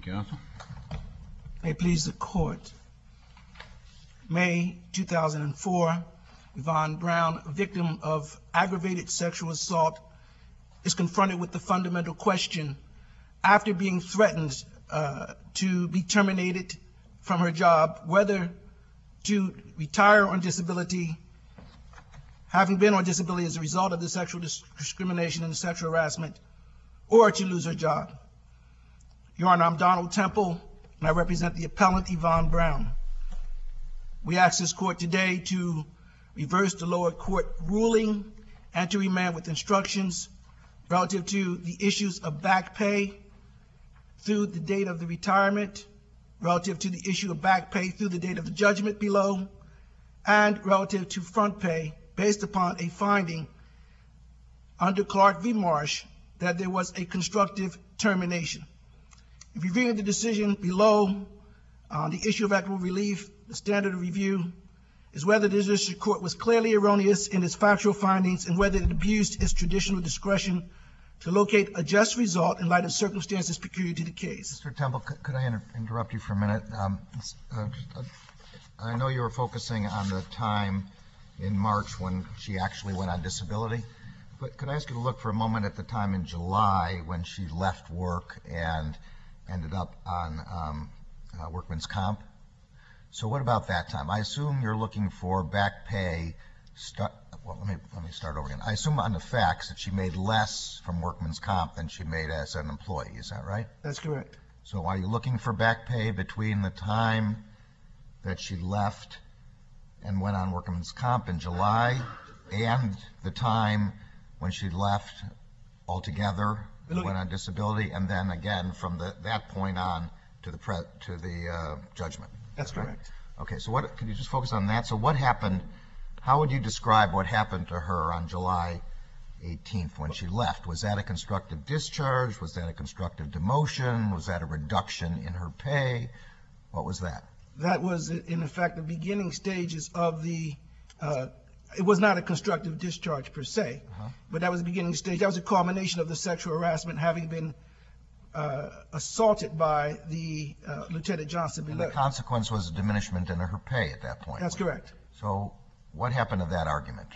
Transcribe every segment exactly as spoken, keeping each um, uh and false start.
counsel. May it please the court. May two thousand four, Yvonne Brown, a victim of aggravated sexual assault, is confronted with the fundamental question, after being threatened uh, to be terminated from her job, whether to retire on disability, having been on disability as a result of the sexual discrimination and sexual harassment, or to lose her job. Your Honor, I'm Donald Temple, and I represent the appellant Yvonne Brown. We ask this court today to reverse the lower court ruling and to remand with instructions relative to the issues of back pay through the date of the retirement, relative to the issue of back pay through the date of the judgment below, and relative to front pay based upon a finding under Clark v. Marsh that there was a constructive termination. If you read the decision below on the issue of equitable relief, the standard of review is whether the district court was clearly erroneous in its factual findings and whether it abused its traditional discretion to locate a just result in light of circumstances peculiar to the case. Mister Temple, could, could I inter interrupt you for a minute? Um, uh, I know you were focusing on the time in March when she actually went on disability, but could I ask you to look for a moment at the time in July when she left work and ended up on um, uh, workman's comp? So what about that time? I assume you're looking for back pay. Start, well, let me let me start over again. I assume on the facts that she made less from workman's comp than she made as an employee. Is that right? That's correct. So are you looking for back pay between the time that she left and went on workman's comp in July and the time when she left altogether and went on disability, and then again from the, that point on to the pre, to the uh, judgment? That's correct. Okay, so what, could you just focus on that? So what happened, how would you describe what happened to her on July eighteenth when she left? Was that a constructive discharge? Was that a constructive demotion? Was that a reduction in her pay? What was that? That was, in effect, the beginning stages of the, uh, it was not a constructive discharge per se, uh-huh. but that was the beginning stage. That was a culmination of the sexual harassment having been uh, assaulted by the uh, Lieutenant Johnson below. And the consequence was a diminishment in her pay at that point. That's correct. So what happened to that argument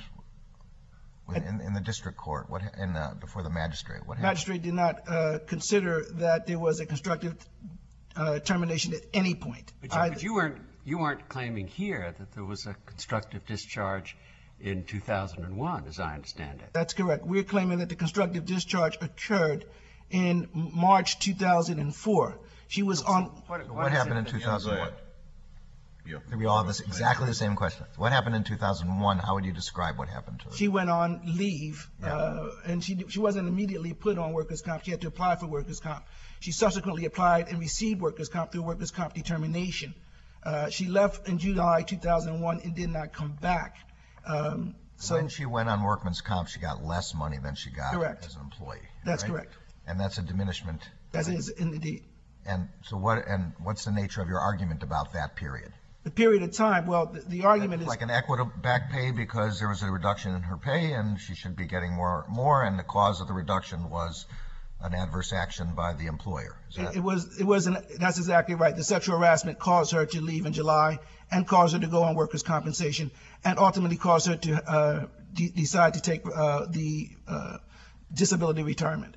in, in the district court, what, in the, before the magistrate? What happened? Magistrate did not uh, consider that there was a constructive uh, termination at any point. But you, but you weren't you weren't claiming here that there was a constructive discharge in two thousand one, as I understand it. That's correct. We're claiming that the constructive discharge occurred in March two thousand four. She was on. What, what, what happened in two thousand one? Yeah. We all have this exactly the same question. What happened in two thousand one? How would you describe what happened to her? She went on leave, yeah. uh, and she she wasn't immediately put on workers' comp. She had to apply for workers' comp. She subsequently applied and received workers' comp through workers' comp determination. Uh, she left in July two thousand one and did not come back. Um, so when she went on workman's comp, she got less money than she got correct. as an employee. That's right? correct. And that's a diminishment. That is indeed. And so what? And what's the nature of your argument about that period? The period of time. Well, the, the argument is like an equitable back pay because there was a reduction in her pay and she should be getting more. More, and the cause of the reduction was an adverse action by the employer. It, it was. It was. An, that's exactly right. The sexual harassment caused her to leave in July and caused her to go on workers' compensation, and ultimately caused her to uh, de decide to take uh, the uh, disability retirement.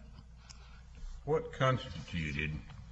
What constituted?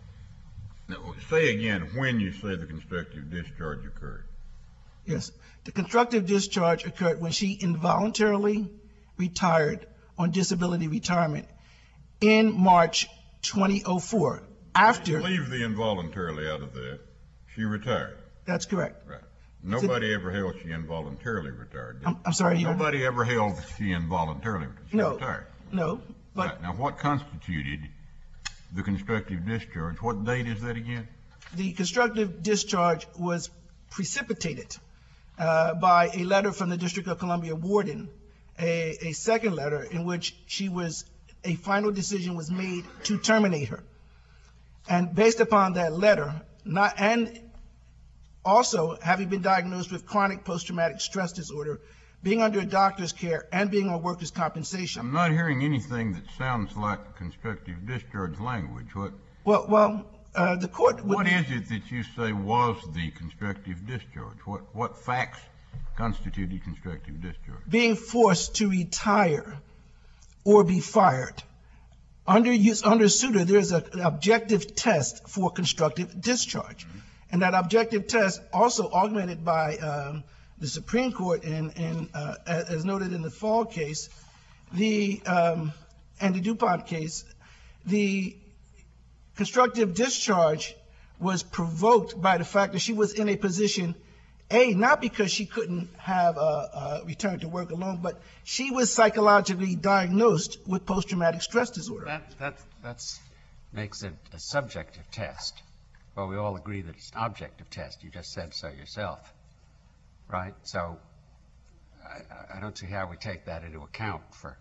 Now, say again when you say the constructive discharge occurred. Yes, the constructive discharge occurred when she involuntarily retired on disability retirement in March twenty oh four. After leave the involuntarily out of that, she retired. That's correct. Right. Nobody ever held she involuntarily retired. Did I'm, I'm sorry. Nobody Your... ever held she involuntarily she no, retired. No. But right. Now, what constituted the constructive discharge? What date is that again? The constructive discharge was precipitated uh, by a letter from the District of Columbia warden, a, a second letter in which she was, a final decision was made to terminate her. And based upon that letter, not and also having been diagnosed with chronic post-traumatic stress disorder, being under a doctor's care, and being on workers' compensation. I'm not hearing anything that sounds like constructive discharge language. What? Well, well, uh, the court would What be- is it that you say was the constructive discharge? What, what facts constituted constructive discharge? being forced to retire or be fired. Under use, under Souter, there's a- an objective test for constructive discharge. And that objective test, also augmented by um, the Supreme Court, and, and uh, as as noted in the Fall case, the um, and the DuPont case, the constructive discharge was provoked by the fact that she was in a position, A, not because she couldn't have a, a return to work alone, but she was psychologically diagnosed with post-traumatic stress disorder. That, that, that's, makes it a subjective test. Well, we all agree that it's an objective test. You just said so yourself, right? So I, I don't see how we take that into account for,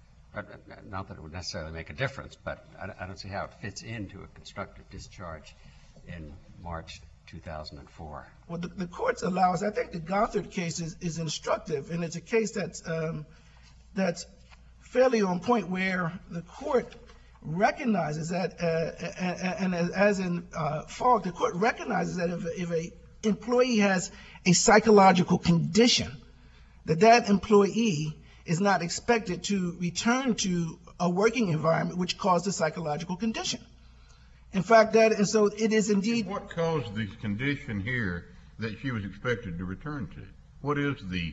not that it would necessarily make a difference, but I, I don't see how it fits into a constructive discharge in March two thousand four. Well, the, the courts allow us, I think the Gothard case is, is instructive, and it's a case that's, um, that's fairly on point, where the court recognizes that, uh, and, and as in uh, Falk, the court recognizes that if, if a employee has a psychological condition, that that employee is not expected to return to a working environment which caused a psychological condition. In fact, that, and so it is indeed. What caused the condition here that she was expected to return to? What is the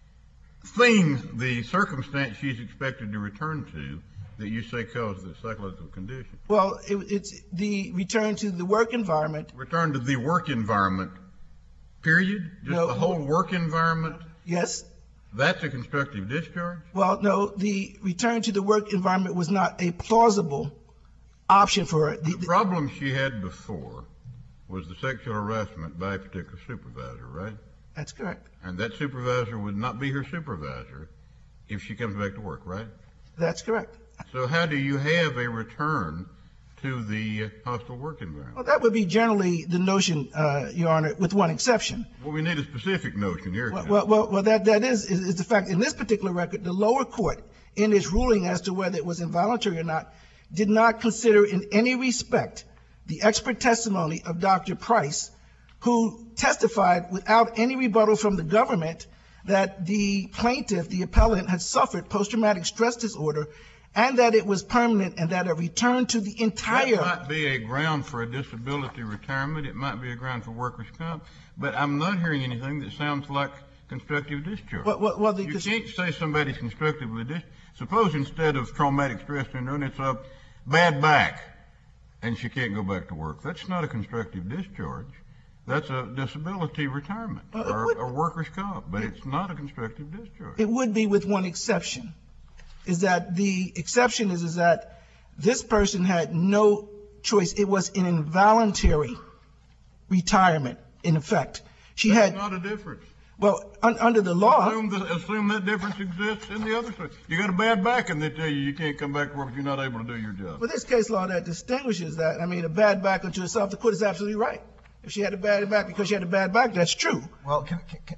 thing, the circumstance she's expected to return to that you say caused the psychological condition? Well, it, it's the return to the work environment. Return to the work environment, period? Just No. the whole work environment? Yes. That's a constructive discharge? Well, no, the return to the work environment was not a plausible option for her. The, The the, problem she had before was the sexual harassment by a particular supervisor, right? that's correct. And that supervisor would not be her supervisor if she comes back to work, right? That's correct. So how do you have a return to the hostile work environment? Well, that would be generally the notion, uh, Your Honor, with one exception. Well, we need a specific notion here. Well, Ken. well, well, well that, that is, is, is the fact. In this particular record, the lower court, in its ruling as to whether it was involuntary or not, did not consider in any respect the expert testimony of Doctor Price, who testified without any rebuttal from the government that the plaintiff, the appellant, had suffered post-traumatic stress disorder, and that it was permanent, and that a return to the That entire. might be a ground for a disability retirement. It might be a ground for workers' comp. But I'm not hearing anything that sounds like constructive discharge. Well, well, well, the, You can't say somebody's constructively discharged. Suppose instead of traumatic stress syndrome, it's a bad back, and she can't go back to work. That's not a constructive discharge. That's a disability retirement Well, it or, would- or workers' comp, but it's not a constructive discharge. It would be with one exception, is that the exception is, is that this person had no choice. It was an involuntary retirement, in effect. She That's had, not a difference. well, un, under the law, Assume, the, assume that difference exists in the other side. You got a bad back, and they tell you you can't come back to work if you're not able to do your job. for this case law that distinguishes that, I mean, a bad back unto itself, the court is absolutely right. If she had a bad back because she had a bad back, that's true. Well, can, can, can,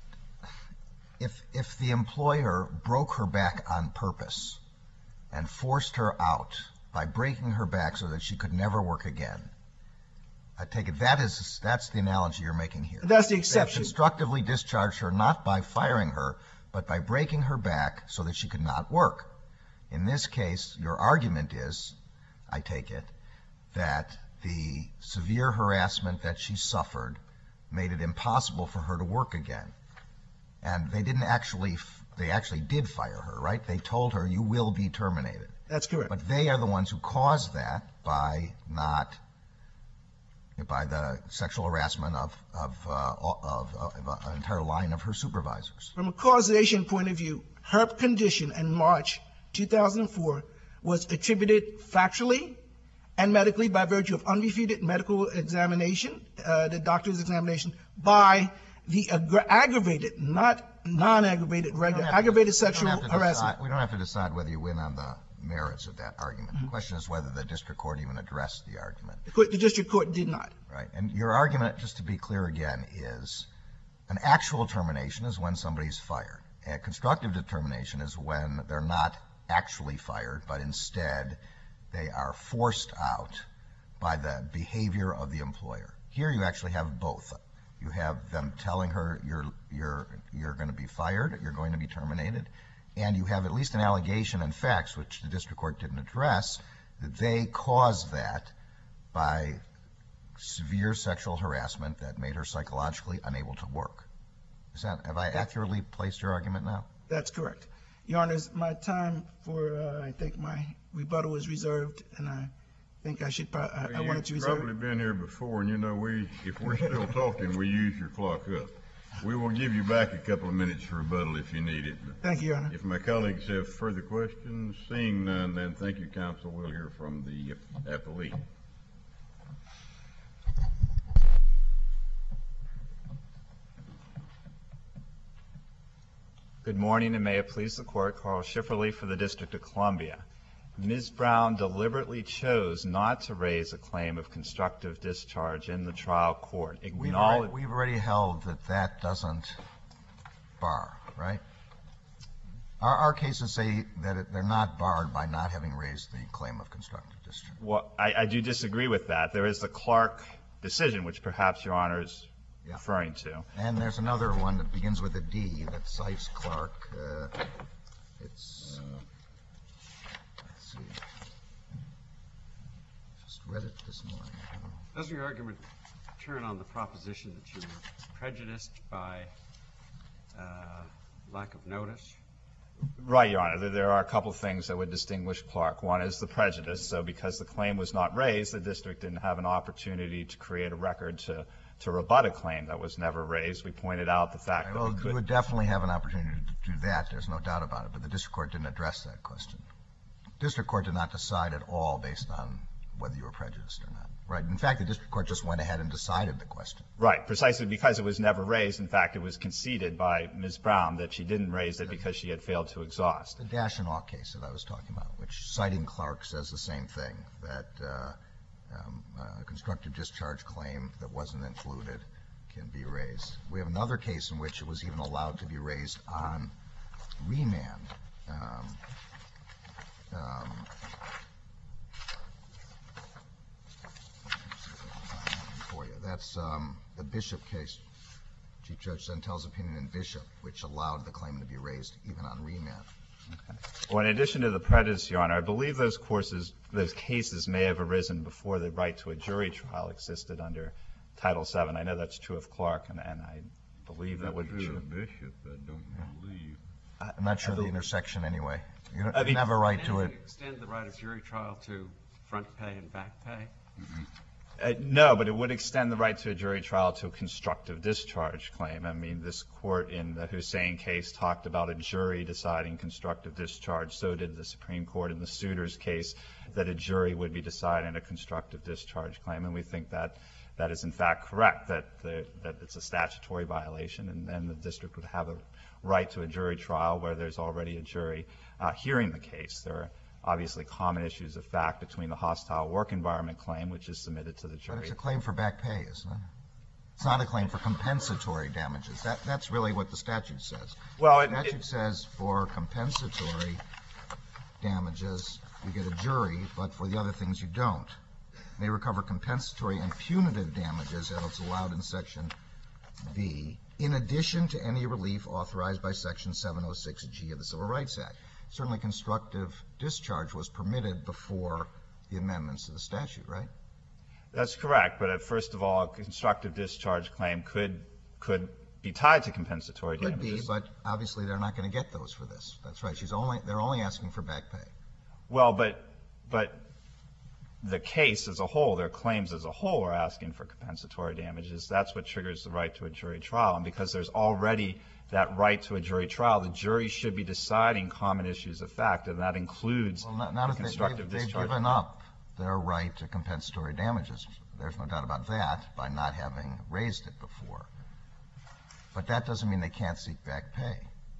if if the employer broke her back on purpose and forced her out by breaking her back so that she could never work again, I take it that is that's the analogy you're making here. That's the They have exception. constructively discharged her not by firing her, but by breaking her back so that she could not work. In this case, your argument is, I take it, that the severe harassment that she suffered made it impossible for her to work again. And they didn't actually, they actually did fire her, right? They told her, you will be terminated. That's correct. But they are the ones who caused that by not, by the sexual harassment of, of, uh, of, of an entire line of her supervisors. From a causation point of view, her condition in March two thousand four was attributed factually and medically by virtue of unrefuted medical examination, uh, the doctor's examination, by the aggra- aggravated, not non-aggravated, We regular, don't have to- aggravated we don't sexual have to harassment. decide- We don't have to decide whether you win on the merits of that argument. Mm-hmm. The question is whether the district court even addressed the argument, The court- the district court did not. right? And your argument, just to be clear again, is an actual termination is when somebody's fired. A constructive determination is when they're not actually fired, but instead they are forced out by the behavior of the employer. Here you actually have both. You have them telling her you're you're you're going to be fired, you're going to be terminated, and you have at least an allegation and facts, which the district court didn't address, that they caused that by severe sexual harassment that made her psychologically unable to work. Is that, have I accurately placed your argument now? That's correct. Your Honors, my time for, uh, I think my rebuttal is reserved, and I think I should, pro- I, I wanted to You've reserve probably it. been here before, and you know, we, if we're still talking, we use your clock up. We will give you back a couple of minutes for rebuttal if you need it. Thank you, Your Honor. If my colleagues have further questions, seeing none, then thank you, counsel. We'll hear from the appellee. Good morning, and may it please the Court. Carl Schifferle for the District of Columbia. Miz Brown deliberately chose not to raise a claim of constructive discharge in the trial court. We've Acknowledge- already, we've already held that that doesn't bar, right? Our, our cases say that it, they're not barred by not having raised the claim of constructive discharge. Well, I, I do disagree with that. There is the Clark decision, which perhaps Your Honor is Yeah. referring to. And there's another one that begins with a D that cites Clark. Uh, it's, let's see. Just read it this morning. Doesn't your argument turn on the proposition that you were prejudiced by uh, lack of notice? Right, Your Honor. There, there are a couple things that would distinguish Clark. One is the prejudice. So because the claim was not raised, the district didn't have an opportunity to create a record to to rebut a claim that was never raised. We pointed out the fact that Well, we you could. would definitely have an opportunity to do that. There's no doubt about it. But the district court didn't address that question. District court did not decide at all based on whether you were prejudiced or not. Right. In fact, the district court just went ahead and decided the question. Right, precisely because it was never raised. In fact, it was conceded by Miz Brown that she didn't raise it because she had failed to exhaust. The Dashinaw case that I was talking about, which citing Clark says the same thing, that uh, um, a constructive discharge claim that wasn't included can be raised. We have another case in which it was even allowed to be raised on remand. Um, um, for you. That's um, the Bishop case, Chief Judge Sentel's opinion in Bishop, which allowed the claim to be raised even on remand. Okay. Well, in addition to the prejudice, Your Honor, I believe those courses, those cases may have arisen before the right to a jury trial existed under Title seven. I know that's true of Clark, and, and I believe that would be true true. of Bishop, I don't believe. I'm not sure of the intersection anyway. You don't I you mean- have a right to it. Anything extend the right of jury trial to front pay and back pay? Uh, no, but it would extend the right to a jury trial to a constructive discharge claim. I mean, this court in the Hussein case talked about a jury deciding constructive discharge. So did the Supreme Court in the Souters case, that a jury would be deciding a constructive discharge claim. And we think that that is in fact correct, that, the, that it's a statutory violation, and then the district would have a right to a jury trial where there's already a jury uh, hearing the case. There are obviously common issues of fact between the hostile work environment claim, which is submitted to the But jury. it's a claim for back pay, isn't it? It's not a claim for compensatory damages. That, that's really what the statute says. Well, The it- statute says for compensatory damages, you get a jury, but for the other things you don't. They recover compensatory and punitive damages as it's allowed in Section B, in addition to any relief authorized by Section seven oh six G of the Civil Rights Act. Certainly constructive discharge was permitted before the amendments to the statute, right? That's correct, but uh, first of all, a constructive discharge claim could could be tied to compensatory Could be, damages. but obviously they're not going to get those for this. That's right. She's only, they're only asking for back pay. Well, but but the case as a whole, their claims as a whole, are asking for compensatory damages. That's what triggers the right to a jury trial, and because there's already that right to a jury trial, the jury should be deciding common issues of fact, and that includes Well, not, not the if they, constructive they've, they've discharge. given up their right to compensatory damages. There's no doubt about that by not having raised it before. But that doesn't mean they can't seek back pay.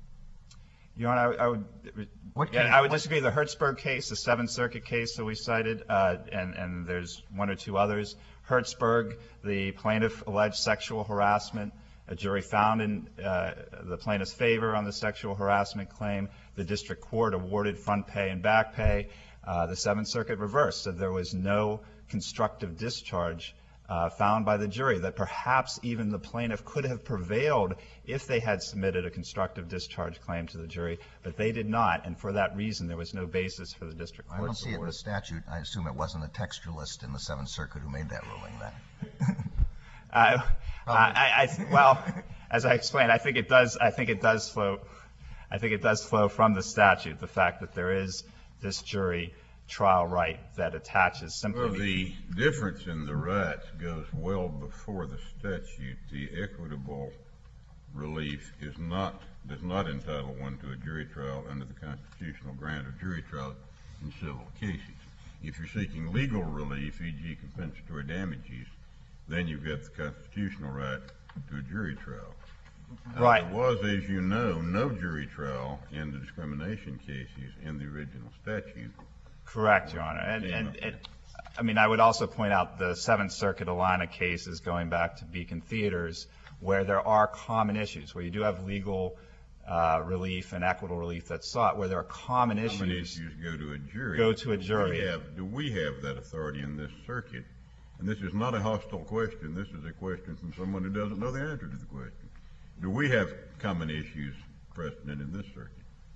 Your Honor, I, I would, What yeah, case- I would what- disagree. The Hertzberg case, the Seventh Circuit case that we cited, uh, and, and there's one or two others. Hertzberg, the plaintiff alleged sexual harassment. A jury found in uh, the plaintiff's favor on the sexual harassment claim. The district court awarded front pay and back pay. Uh, the Seventh Circuit reversed, said there was no constructive discharge uh, found by the jury, that perhaps even the plaintiff could have prevailed if they had submitted a constructive discharge claim to the jury, but they did not, and for that reason there was no basis for the district court I don't to see it in award. the statute. I assume it wasn't a textualist in the Seventh Circuit who made that ruling then. Uh, I, I, well, as I explained, I think it does. I think it does flow. I think it does flow from the statute. The fact that there is this jury trial right that attaches simply. Well, the difference in the rights goes well before the statute. The equitable relief is not does not entitle one to a jury trial under the constitutional grant of jury trial in civil cases. If you're seeking legal relief, for example compensatory damages, then you've got the constitutional right to a jury trial. Right. Uh, there was, as you know, no jury trial in the discrimination cases in the original statute. Correct, Your Honor. And, and it, I mean, I would also point out the Seventh Circuit Alina cases going back to Beacon Theaters, where there are common issues, where you do have legal uh, relief and equitable relief that's sought, where there are common issues. Common issues go to a jury. Go to a Do jury. we have, do we have that authority in this circuit? And this is not a hostile question. This is a question from someone who doesn't know the answer to the question. Do we have common issues precedent in this circuit?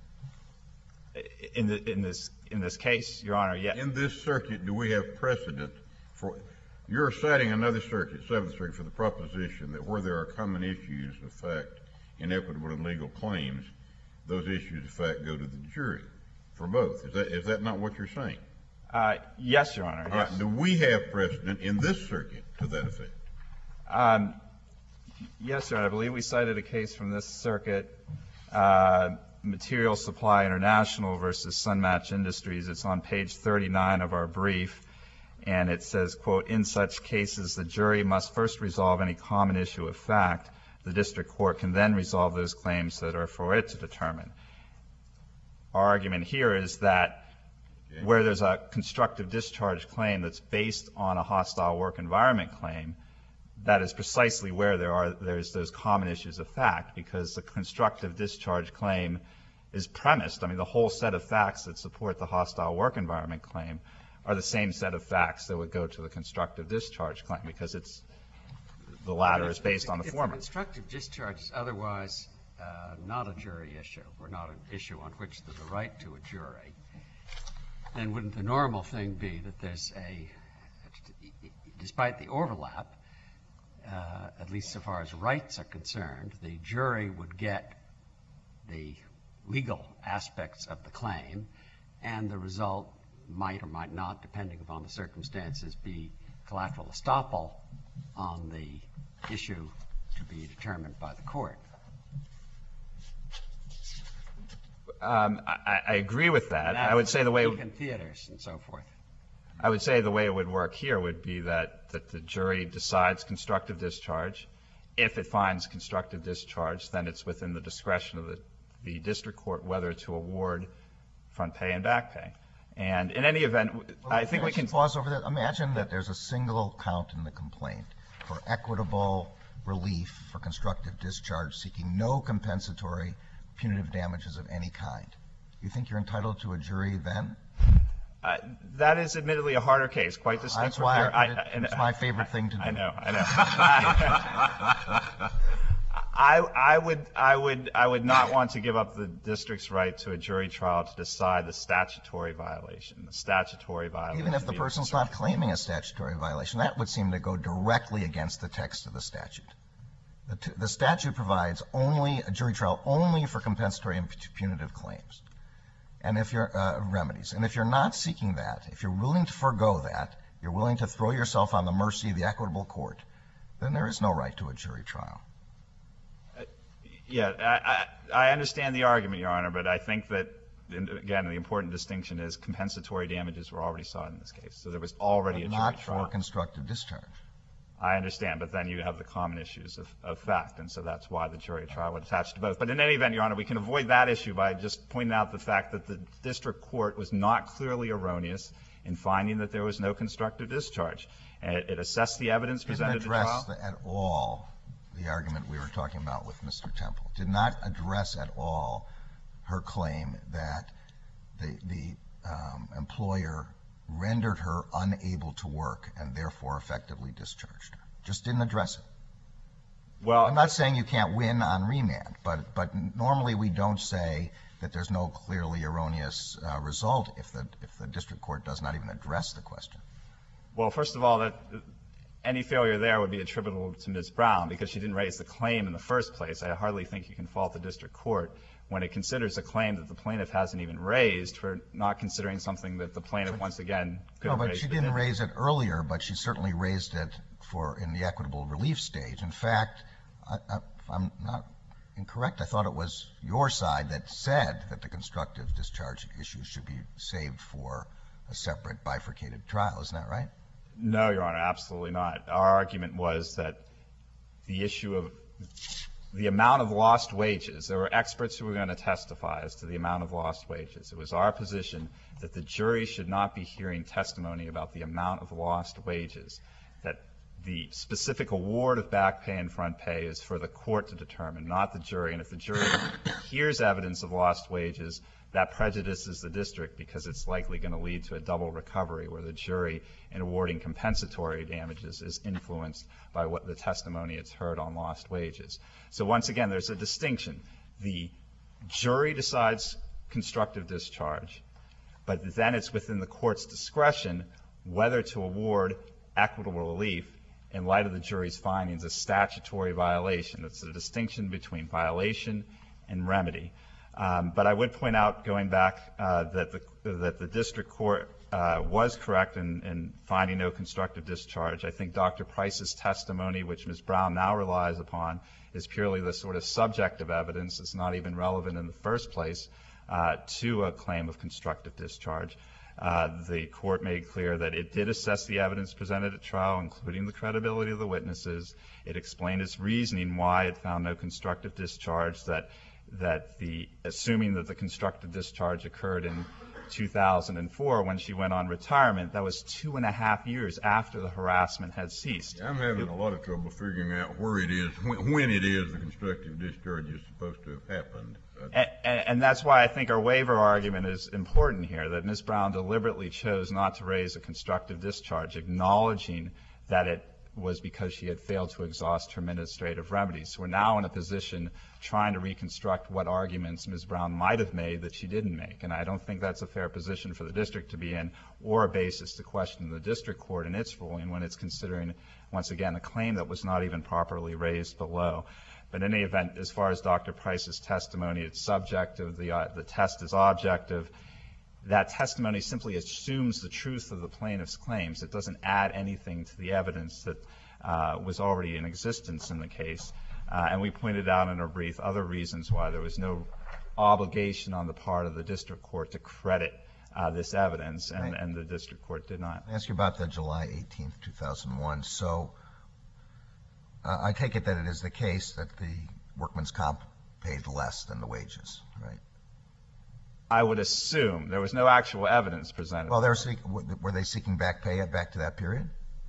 In, the, in this in this case, Your Honor, yes. In this circuit, do we have precedent for? You're citing another circuit, Seventh Circuit, for the proposition that where there are common issues of fact in equitable and legal claims, those issues of fact go to the jury for both. Is that is that not what you're saying? Uh, yes, Your Honor. All Yes. right. Do we have precedent in this circuit to that effect? Um, yes, Your Honor. I believe we cited a case from this circuit, uh, Material Supply International versus Sunmatch Industries. It's on page thirty-nine of our brief, and it says, quote, in such cases, the jury must first resolve any common issue of fact. The district court can then resolve those claims that are for it to determine. Our argument here is that where there's a constructive discharge claim that's based on a hostile work environment claim, that is precisely where there are there's those common issues of fact, because the constructive discharge claim is premised. I mean, the whole set of facts that support the hostile work environment claim are the same set of facts that would go to the constructive discharge claim, because it's the latter is based on the If former. the constructive discharge is otherwise uh, not a jury issue, or not an issue on which there's a right to a jury, then wouldn't the normal thing be that there's a, despite the overlap, uh, at least so far as rights are concerned, the jury would get the legal aspects of the claim, and the result might or might not, depending upon the circumstances, be collateral estoppel on the issue to be determined by the court. Um, I, I agree with that. And I would say the way Beacon Theaters and so forth. I would say the way it would work here would be that, that the jury decides constructive discharge. If it finds constructive discharge, then it's within the discretion of the, the district court whether to award front pay and back pay. And in any event, I think we can pause over that. Imagine that there's a single count in the complaint for equitable relief for constructive discharge, seeking no compensatory punitive damages of any kind. You think you're entitled to a jury then? Uh, that is admittedly a harder case, quite distinct That's from why here. I, I- it's my favorite thing to do. I know, I know. I, I would, I would, I would not want to give up the district's right to a jury trial to decide the statutory violation. The statutory violation. Even if the being person's not claiming a statutory violation, that would seem to go directly against the text of the statute. The, t- the statute provides only a jury trial only for compensatory and punitive claims, and if you're uh, remedies. And if you're not seeking that, if you're willing to forego that, you're willing to throw yourself on the mercy of the equitable court, then there is no right to a jury trial. Yeah, I, I, I understand the argument, Your Honor, but I think that, and again, the important distinction is compensatory damages were already sought in this case. So there was already a jury Not trial. for constructive discharge. I understand, but then you have the common issues of, of fact, and so that's why the jury trial would attach to both. But in any event, Your Honor, we can avoid that issue by just pointing out the fact that the district court was not clearly erroneous in finding that there was no constructive discharge. And it, it assessed the evidence presented Didn't at address trial. the, at all the argument we were talking about with Mister Temple. Did not address at all her claim that the, the um, employer rendered her unable to work and therefore effectively discharged her. Just didn't address it. Well, I'm not saying you can't win on remand, but but normally we don't say that there's no clearly erroneous uh, result if the if the district court does not even address the question. Well, first of all, that any failure there would be attributable to Miz Brown because she didn't raise the claim in the first place. I hardly think you can fault the district court when it considers a claim that the plaintiff hasn't even raised for not considering something that the plaintiff once again could No, have but raised. she didn't raise it earlier, but she certainly raised it for in the equitable relief stage. In fact, I, I, if I'm not incorrect, I thought it was your side that said that the constructive discharge issue should be saved for a separate bifurcated trial. Isn't that right? No, Your Honor, absolutely not. Our argument was that the issue of the amount of lost wages, there were experts who were going to testify as to the amount of lost wages. It was our position that the jury should not be hearing testimony about the amount of lost wages, that the specific award of back pay and front pay is for the court to determine, not the jury. And if the jury hears evidence of lost wages, that prejudices the district because it's likely going to lead to a double recovery where the jury, in awarding compensatory damages, is influenced by what the testimony it's heard on lost wages. So once again, there's a distinction. The jury decides constructive discharge, but then it's within the court's discretion whether to award equitable relief in light of the jury's findings, a statutory violation. It's a distinction between violation and remedy. Um, but I would point out, going back, uh, that the that the district court uh, was correct in, in finding no constructive discharge. I think Doctor Price's testimony, which Miz Brown now relies upon, is purely the sort of subjective evidence. It's not even relevant in the first place uh, to a claim of constructive discharge. Uh, the court made clear that it did assess the evidence presented at trial, including the credibility of the witnesses. It explained its reasoning why it found no constructive discharge, that that the, assuming that the constructive discharge occurred in two thousand four when she went on retirement, that was two and a half years after the harassment had ceased. I'm having a lot of trouble figuring out where it is, when, when it is the constructive discharge is supposed to have happened. Uh, And, and, and that's why I think our waiver argument is important here, that Miz Brown deliberately chose not to raise a constructive discharge, acknowledging that it was because she had failed to exhaust her administrative remedies. We're now in a position trying to reconstruct what arguments Miz Brown might have made that she didn't make, and I don't think that's a fair position for the district to be in or a basis to question the district court in its ruling when it's considering, once again, a claim that was not even properly raised below. But in any event, as far as Doctor Price's testimony, it's subjective, the, uh, the test is objective. That testimony simply assumes the truth of the plaintiff's claims. It doesn't add anything to the evidence that uh, was already in existence in the case. Uh, and we pointed out in our brief other reasons why there was no obligation on the part of the district court to credit uh, this evidence, and, Right. and the district court did not. I ask you about the July eighteenth, two thousand one. So uh, I take it that it is the case that the workman's comp paid less than the wages, right? I would assume. There was no actual evidence presented. Well, they're seek, were they seeking back pay back to that period?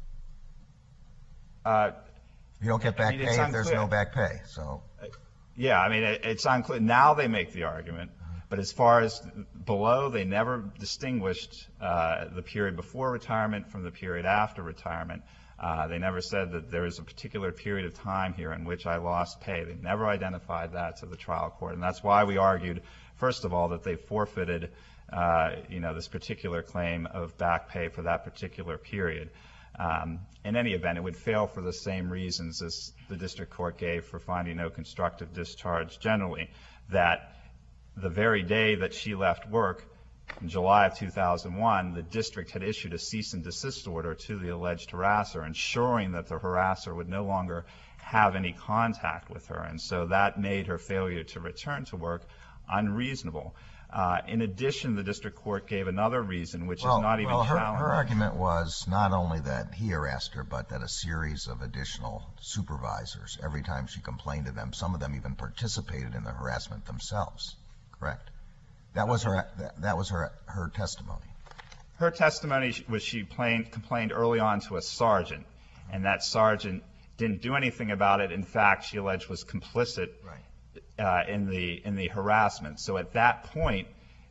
Uh, You don't get back I mean, it's pay if there's unclear. no back pay. So Yeah, I mean, it, it's unclear. Now they make the argument, but as far as below, they never distinguished uh, the period before retirement from the period after retirement. Uh, they never said that there is a particular period of time here in which I lost pay. They never identified that to the trial court, and that's why we argued, first of all, that they forfeited, uh, you know, this particular claim of back pay for that particular period. Um, in any event, it would fail for the same reasons as the district court gave for finding no constructive discharge generally, that the very day that she left work, in July of two thousand one, the district had issued a cease and desist order to the alleged harasser, ensuring that the harasser would no longer have any contact with her. And so that made her failure to return to work unreasonable. Uh, in addition, the district court gave another reason, which well, is not even well, her, challenged. her argument was not only that he harassed her, but that a series of additional supervisors, every time she complained to them, some of them even participated in the harassment themselves. Correct? That was her. That, that was her. Her testimony. Her testimony was she plain, complained early on to a sergeant, and that sergeant didn't do anything about it. In fact, she alleged was complicit Right. uh, in the in the harassment. So at that point,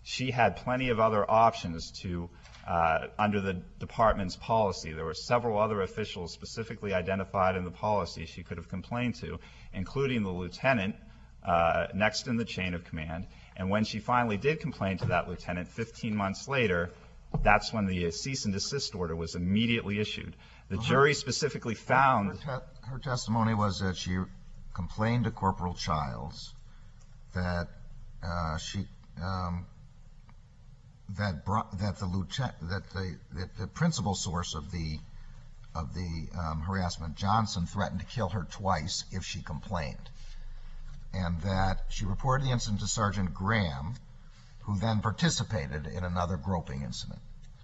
she had plenty of other options to, uh, under the department's policy. There were several other officials specifically identified in the policy she could have complained to, including the lieutenant uh, next in the chain of command. And when she finally did complain to that lieutenant fifteen months later, that's when the cease and desist order was immediately issued. The jury specifically found... Her, te- her testimony was that she complained to Corporal Childs that uh, she... Um, that bro- that the lieutenant that the that the principal source of the of the um, harassment, Johnson, threatened to kill her twice if she complained, and that she reported the incident to Sergeant Graham, who then participated in another groping incident,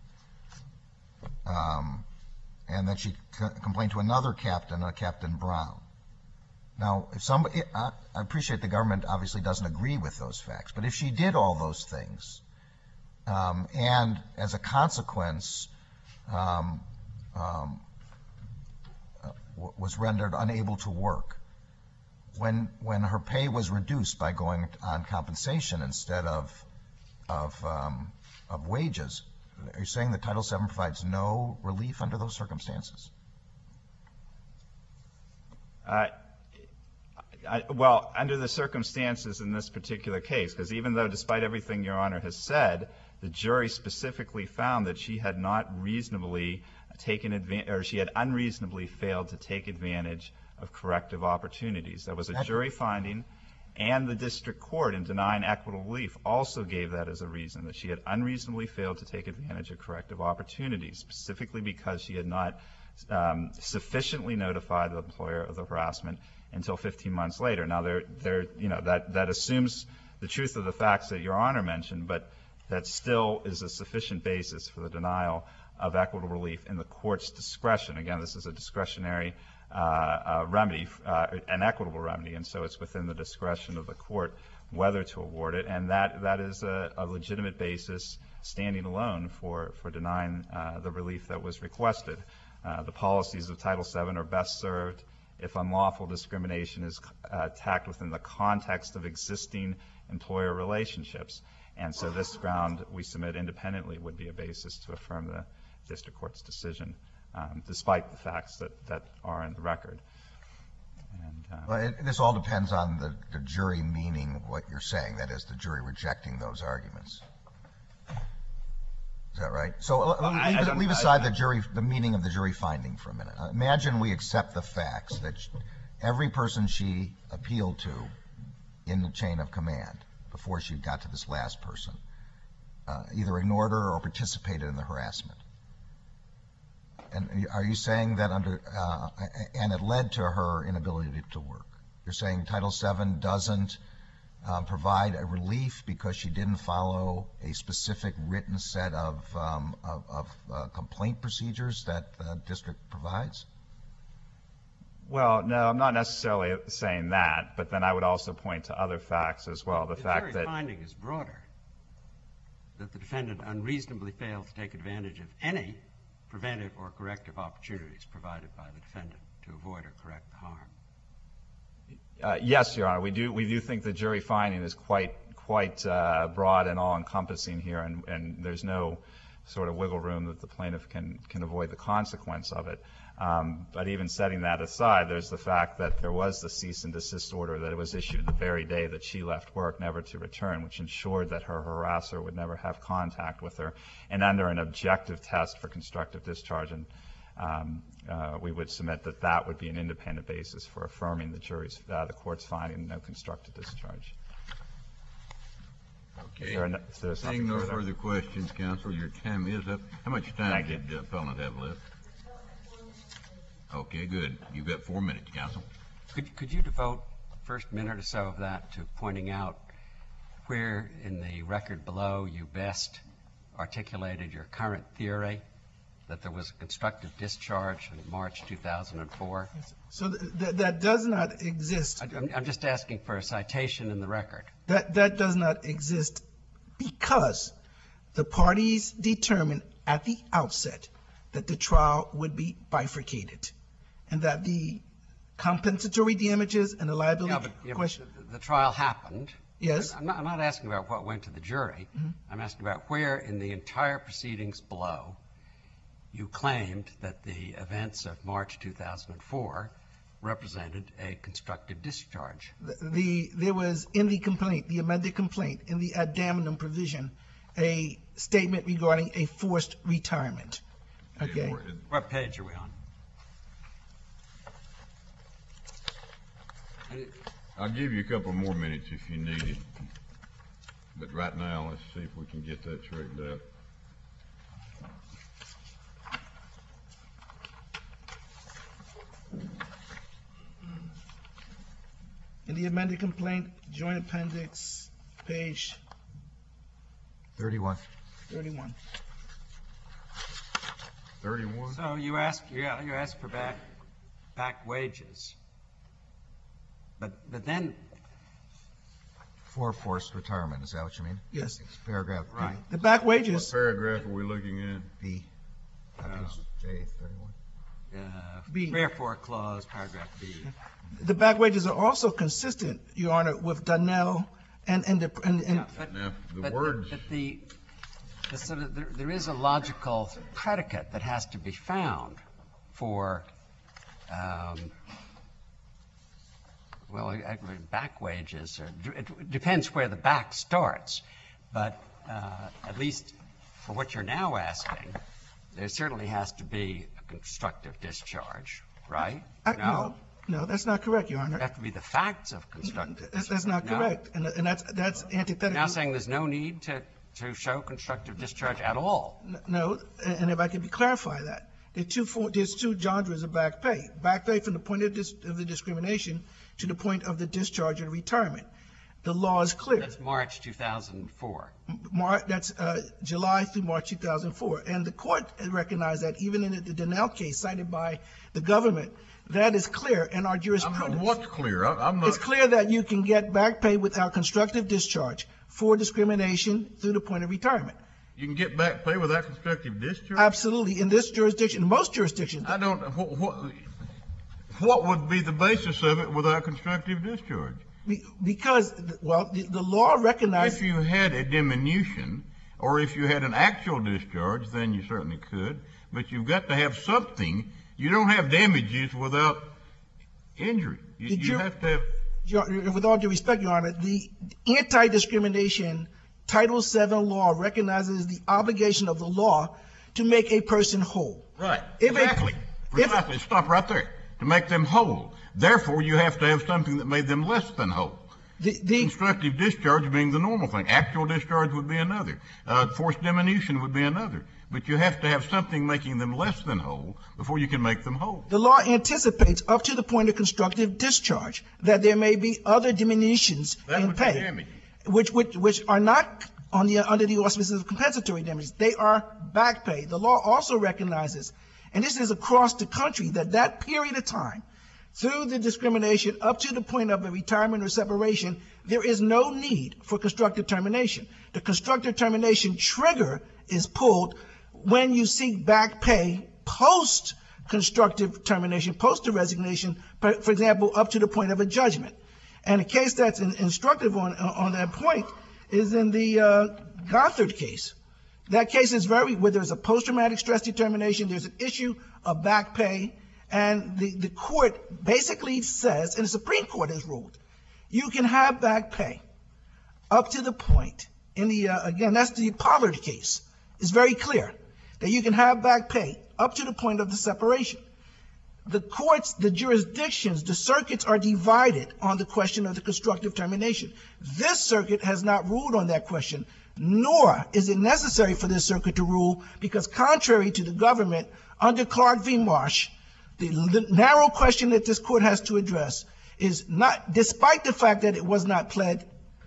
um, and that she c- complained to another captain, a Captain Brown. Now, if somebody, I, I appreciate the government obviously doesn't agree with those facts, but if she did all those things, Um, and as a consequence, um, um, uh, w- was rendered unable to work. When when her pay was reduced by going on compensation instead of of um, of wages, are you saying that Title seven provides no relief under those circumstances? Uh, I, well, under the circumstances in this particular case, because even though, despite everything Your Honor has said, the jury specifically found that she had not reasonably taken advantage, or she had unreasonably failed to take advantage of corrective opportunities. There was a jury finding, and the district court, in denying equitable relief, also gave that as a reason, that she had unreasonably failed to take advantage of corrective opportunities, specifically because she had not um, sufficiently notified the employer of the harassment until fifteen months later. Now, there, there, you know, that, that assumes the truth of the facts that Your Honor mentioned, but that still is a sufficient basis for the denial of equitable relief in the court's discretion. Again, this is a discretionary uh, uh, remedy, uh, an equitable remedy, and so it's within the discretion of the court whether to award it, and that, that is a, a legitimate basis standing alone for, for denying uh, the relief that was requested. Uh, the policies of Title seven are best served if unlawful discrimination is uh, tacked within the context of existing employer relationships. And so this ground we submit independently would be a basis to affirm the district court's decision, um, despite the facts that, that are in the record. And, uh, Well, it, this all depends on the, the jury meaning what you're saying, that is, the jury rejecting those arguments. Is that right? So uh, Well, I- leave, I leave don't- aside I- the jury, the meaning of the jury finding for a minute. Uh, imagine we accept the facts that sh- every person she appealed to in the chain of command before she got to this last person uh, either ignored her or participated in the harassment. And are you saying that under, uh, and it led to her inability to work? You're saying Title seven doesn't um, provide a relief because she didn't follow a specific written set of, um, of, of uh, complaint procedures that the district provides? Well, no, I'm not necessarily saying that, but then I would also point to other facts as well. The, The fact jury that finding is broader, that the defendant unreasonably failed to take advantage of any preventive or corrective opportunities provided by the defendant to avoid or correct the harm. Uh, yes, Your Honor, we do we do think the jury finding is quite quite uh, broad and all-encompassing here, and, and there's no sort of wiggle room that the plaintiff can can avoid the consequence of it. Um, but even setting that aside, there's the fact that there was the cease and desist order that was issued the very day that she left work, never to return, which ensured that her harasser would never have contact with her, and under an objective test for constructive discharge. And um, uh, we would submit that that would be an independent basis for affirming the jury's, uh, the court's finding no constructive discharge. Okay. There are no, if there's Seeing nothing no further. further questions, counsel, your time is up. How much time Thank you. did uh, appellant have left? Okay, good. You've got four minutes, counsel. Could, could you devote the first minute or so of that to pointing out where in the record below you best articulated your current theory that there was a constructive discharge in March two thousand four? So th- th- that does not exist. I, I'm, I'm just asking for a citation in the record. That that does not exist because the parties determined at the outset that the trial would be bifurcated and that the compensatory damages and the liability Yeah, but, yeah, but question. the, the trial happened, Yes. I'm not, I'm not asking about what went to the jury. Mm-hmm. I'm asking about where in the entire proceedings below you claimed that the events of March two thousand four represented a constructive discharge. The, the there was in the complaint, the amended complaint, in the ad damnum provision, a statement regarding a forced retirement. Okay. What page are we on? I'll give you a couple more minutes if you need it. But right now, let's see if we can get that straightened out. In the amended complaint, joint appendix, page thirty-one. thirty-one. Thirty-one? So you ask, you you ask for back, back wages. But, but then, For forced retirement, is that what you mean? Yes. It's paragraph B. right, The back What wages, paragraph are we looking at? B. Uh, J thirty-one. uh, B. wherefore clause, paragraph B. the back wages are also consistent, Your Honor, with Donnell and, and the, and, and Yeah, but- Now, the But words, But the, the sort of, there, there is a logical predicate that has to be found for, um, well, actually, back wages, or, it depends where the back starts, but uh, at least for what you're now asking, there certainly has to be a constructive discharge, right? I- no, no, that's not correct, Your There Honor. have to be the facts of constructive That's, that's not No? correct, and, and that's, that's You're antithetical. now saying there's no need to, to show constructive discharge at all. No, and if I could clarify that, there are two, for- there's two genres of back pay. Back pay from the point of, dis, of the discrimination to the point of the discharge and retirement. The law is clear. That's March two thousand four. Mar, that's uh, July through March two thousand four. And the court recognized that even in the Donnell case cited by the government, that is clear in our I'm not, jurisprudence. what's clear? I- I'm not, It's clear that you can get back pay without constructive discharge for discrimination through the point of retirement. you can get back pay without constructive discharge? Absolutely. In this jurisdiction, most jurisdictions, I don't, what, what, what would be the basis of it without constructive discharge? be- because, well, the, the law recognizes. If you had a diminution, or if you had an actual discharge, then you certainly could, but you've got to have something. You don't have damages without injury. You, Did you you- have to have, Your- with all due respect, Your Honor, the anti-discrimination Title seven law recognizes the obligation of the law to make a person whole. right, If a- exactly. if- Precisely, stop right there, to make them whole. Therefore, you have to have something that made them less than whole. The, the, Constructive discharge being the normal thing. Actual discharge would be another. Uh, forced diminution would be another. But you have to have something making them less than whole before you can make them whole. the law anticipates up to the point of constructive discharge that there may be other diminutions That in would be pay, damage. which, which, which are not on the, under the auspices of compensatory damages. They are back pay. The law also recognizes, and this is across the country, that that period of time, through the discrimination up to the point of a retirement or separation, there is no need for constructive termination. The constructive termination trigger is pulled when you seek back pay post constructive termination, post the resignation, for for example, up to the point of a judgment. And a case that's in, instructive on on that point is in the uh, Gothard case. That case is very, where there's a post-traumatic stress determination, there's an issue of back pay, and the, the court basically says, and the Supreme Court has ruled, you can have back pay up to the point, in the, uh, again, that's the Pollard case. It's very clear that you can have back pay up to the point of the separation. The courts, the jurisdictions, the circuits are divided on the question of the constructive termination. This circuit has not ruled on that question, nor is it necessary for this circuit to rule, because contrary to the government, under Clark v. Marsh, the l- narrow question that this court has to address is not, despite the fact that it was not pled,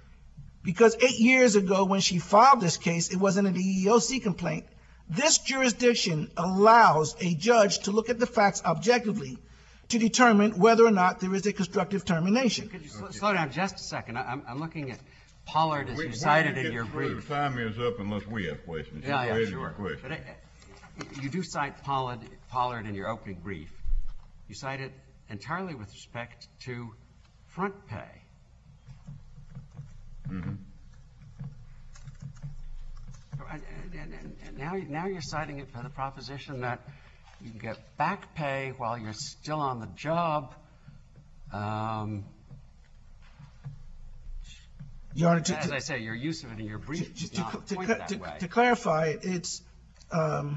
because eight years ago when she filed this case, it wasn't an E E O C complaint. This jurisdiction allows a judge to look at the facts objectively to determine whether or not there is a constructive termination. Could you sl- slow down just a second? I- I'm, I'm looking at Pollard as We- you when cited you in get your through, brief. Time is up unless we have questions. You Yeah, go yeah, ahead with sure. your question. But uh, you do cite Pollard, Pollard in your opening brief. You cite it entirely with respect to front pay. Mhm. And, and, and- and now, now you're citing it for the proposition that you can get back pay while you're still on the job. Um, Your Honor, to, as to, I say, your use of it in your brief to, does to, not to, point to, that to, way. to clarify it, it's, um,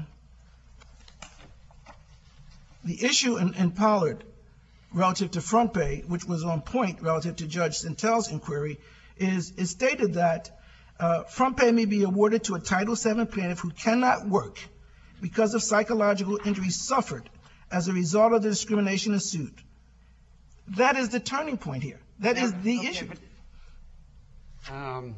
the issue in, in Pollard relative to front pay, which was on point relative to Judge Sintel's inquiry, is, is stated that uh, front pay may be awarded to a Title seven plaintiff who cannot work because of psychological injuries suffered as a result of the discrimination in suit. That is the turning point here. That is the Okay, issue. but, um,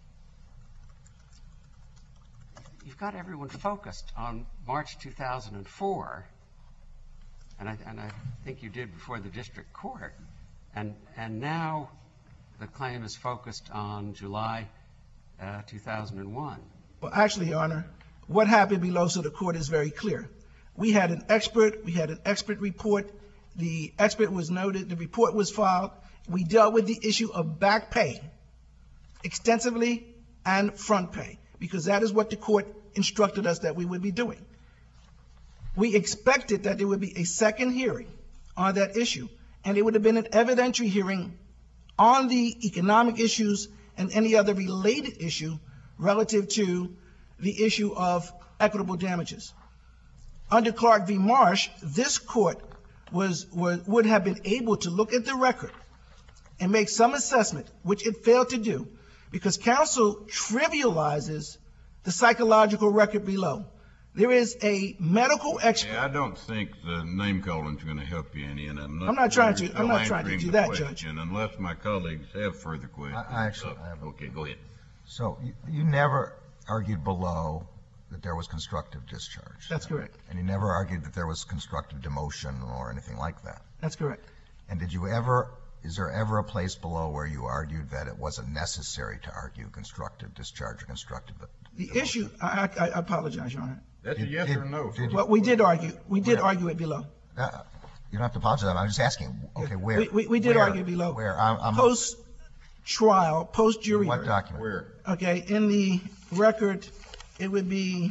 you've got everyone focused on March two thousand four, and I, and I think you did before the district court, and, and now the claim is focused on July uh, two thousand one. Well, actually, Your Honor, what happened below so the court is very clear. We had an expert, we had an expert report. The expert was noted, the report was filed. We dealt with the issue of back pay extensively and front pay, because that is what the court instructed us that we would be doing. We expected that there would be a second hearing on that issue, and it would have been an evidentiary hearing on the economic issues and any other related issue relative to the issue of equitable damages. Under Clark v. Marsh, this court was, was would have been able to look at the record and make some assessment, which it failed to do, because counsel trivializes the psychological record below. There is a medical expert. Yeah, I don't think the name calling is going to help you any, and I'm not. I'm not trying to- still I'm not trying to answering do the that, question, Judge. Unless my colleagues have further questions. I- I actually- I have a- Okay, go ahead. So you, you never argued below that there was constructive discharge. That's correct. And you never argued that there was constructive demotion or anything like that. That's correct. And did you ever, is there ever a place below where you argued that it wasn't necessary to argue constructive discharge or constructive? The demotion? issue, I, I, I apologize, Your Honor. That's a Did- yes did- or no. did you- Well, we did argue, we did Where? argue it below. Uh, You don't have to apologize. I'm just asking, okay, where? We, we, we did Where? argue below. Where? I'm, I'm. Post-trial, post-jury. What verdict. document? Where? Okay, in the record, it would be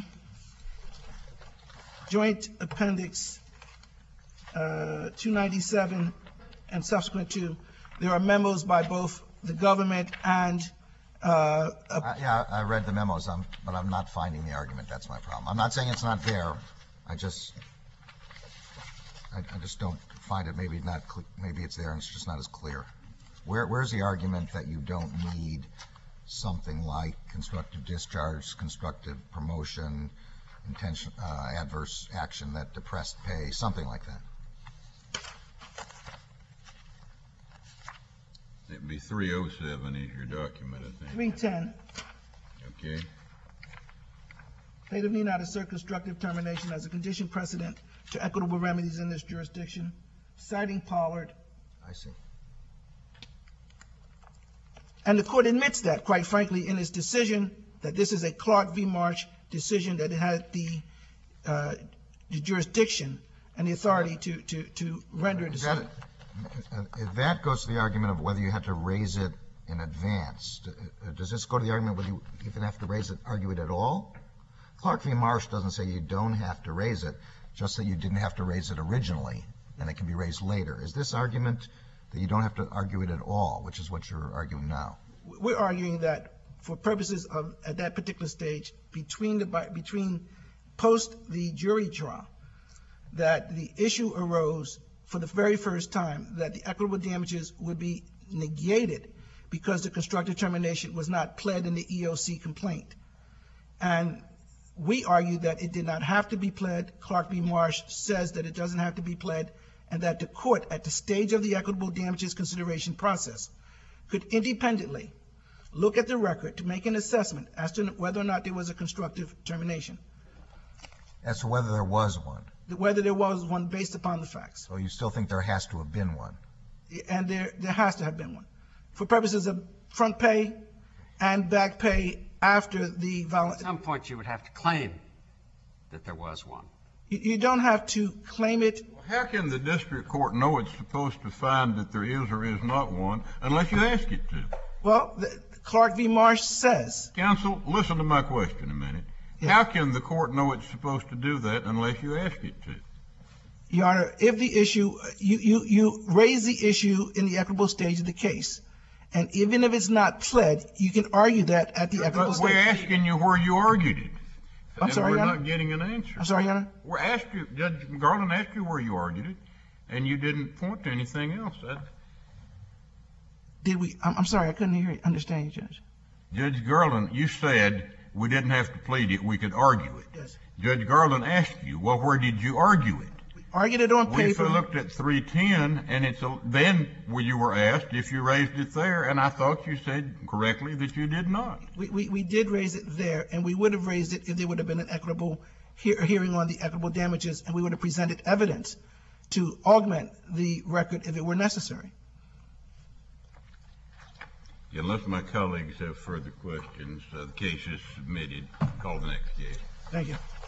Joint Appendix uh, two ninety-seven and subsequent to. There are memos by both the government and uh, a- I- Yeah, I I read the memos, I'm- but I'm not finding the argument. That's my problem. I'm not saying it's not there. I just, I I just don't find it, maybe not, cle- maybe it's there and it's just not as clear. Where, where's the argument that you don't need something like constructive discharge, constructive promotion, intention, uh, adverse action that depressed pay, something like that? It'd be three oh seven is your document, I think. three ten. Okay. Plaintiff need not assert constructive termination as a condition precedent to equitable remedies in this jurisdiction, citing Pollard. I see. And the court admits that, quite frankly, in its decision, that this is a Clark v. Marsh decision, that it had the, uh, the jurisdiction and the authority to, to, to render a Is that- decision. uh, If that goes to the argument of whether you had to raise it in advance, d- uh, does this go to the argument whether you even have to raise it, argue it at all? Clark v. Marsh doesn't say you don't have to raise it, just that you didn't have to raise it originally, and it can be raised later. Is this argument that you don't have to argue it at all, which is what you're arguing now? We're arguing that for purposes of, at that particular stage, between the, between post the jury trial, that the issue arose for the very first time that the equitable damages would be negated because the constructive termination was not pled in the E E O C complaint. And we argue that it did not have to be pled. Clark v. Marsh says that it doesn't have to be pled, and that the court, at the stage of the equitable damages consideration process, could independently look at the record to make an assessment as to whether or not there was a constructive termination, As to whether there was one. whether there was one based upon the facts. So you still think there has to have been one? And there, there has to have been one. For purposes of front pay and back pay after the At violent, some point, you would have to claim that there was one. you, you don't have to claim it. How can the district court know it's supposed to find that there is or is not one unless you ask it to? Well, the, Clark v. Marsh says, Counsel, listen to my question a minute. Yes. How can the court know it's supposed to do that unless you ask it to? Your Honor, if the issue, you, you, you raise the issue in the equitable stage of the case, and even if it's not pled, you can argue that at the equitable But we're stage. asking you where you argued it. I'm sorry, And Your we're Honor? not getting an answer. I'm sorry, Your Honor? We're asked you, Judge Garland asked you where you argued it, and you didn't point to anything else. That- Did we, I'm, I'm sorry, I couldn't hear, understand you, Judge. Judge Garland, you said we didn't have to plead it, we could argue it. Yes. Judge Garland asked you, well, where did you argue it? Argued it on We paper. looked at three ten, and it's a, then where you were asked if you raised it there, and I thought you said correctly that you did not. We, we, we did raise it there, and we would have raised it if there would have been an equitable hear, hearing on the equitable damages, and we would have presented evidence to augment the record if it were necessary. Unless my colleagues have further questions, uh, the case is submitted. Call the next case. Thank you.